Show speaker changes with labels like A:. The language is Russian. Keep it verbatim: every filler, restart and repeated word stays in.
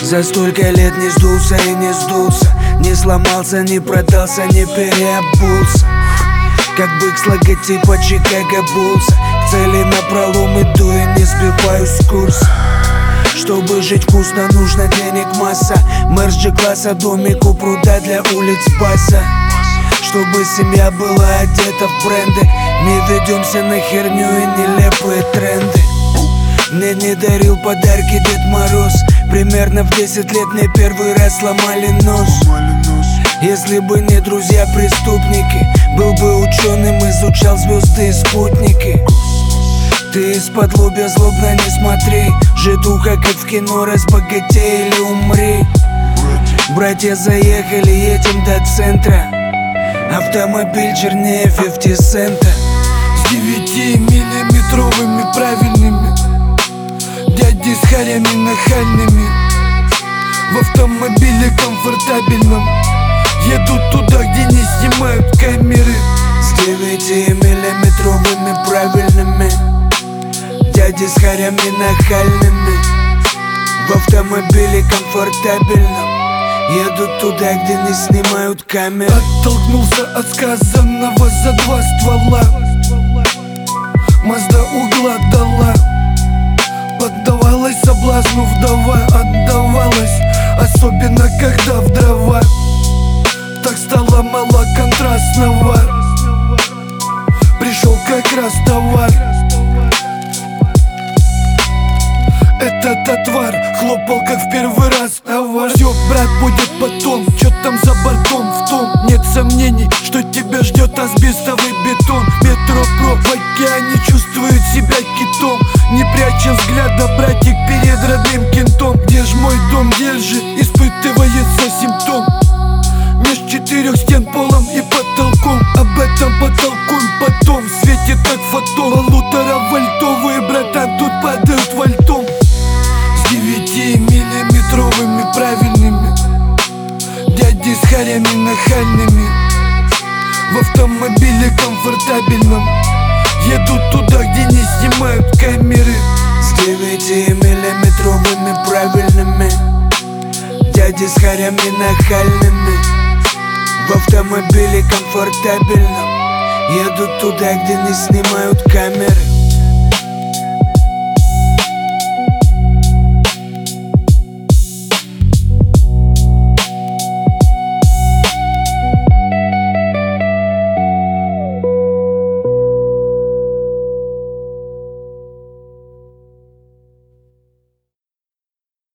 A: За столько лет не сдулся и не сдулся, не сломался, не продался, не переобулся. Как бык с логотипа Чикаго Буллс, к цели напролом иду и не сбиваюсь с курса. Чтобы жить вкусно, нужно денег масса. Мэр G-класса, домик у пруда для улиц Баса. Чтобы семья была одета в бренды, не ведемся на херню и нелепые тренды. Мне не дарил подарки Дед Мороз, примерно в десять лет мне первый раз сломали нос. Если бы не друзья-преступники, был бы ученым, изучал звезды и спутники. Ты из-под лобья злобно не смотри, житуха как в кино, разбогатей или умри. Братья заехали, едем до центра, автомобиль чернее пятьдесят цента.
B: С девятимиллиметровыми правильными, дяди с харями нахальными, в автомобиле комфортабельном, едут туда, где не снимают камеры.
A: С девятимиллиметровыми правильными, дяди с харями нахальными, в автомобиле комфортабельном, едут туда, где не снимают камеры.
B: Оттолкнулся от сказанного за два ствола, Мазда угла дала, поддавалась соблазну вдова, отдавалась, особенно когда в дрова. Так стало мало контрастного, пришел как раз товар. Этот отвар хлопал как в первый раз товар. Все, брат, будет потом, чё там за бортом в том. Нет сомнений, что тебя ждет асбестовый бетон. Метро Про в океане чувствует себя китом, не пряча взгляда, братик, перед родным кентом. Где ж мой дом, где же испытывается симптом? Меж четырех стен, полом и потолком. Об этом потолкуем потом, светит как фотон. Полуторавольтовые, братан, тут падают вольтом. С девятимиллиметровыми правильными, дяди с харями нахальными, в автомобиле комфортабельном, едут туда, где не снимают камеры.
A: С девятимиллиметровыми правильными, дяди с харями нахальными, в автомобиле комфортабельном, едут туда, где не снимают камеры.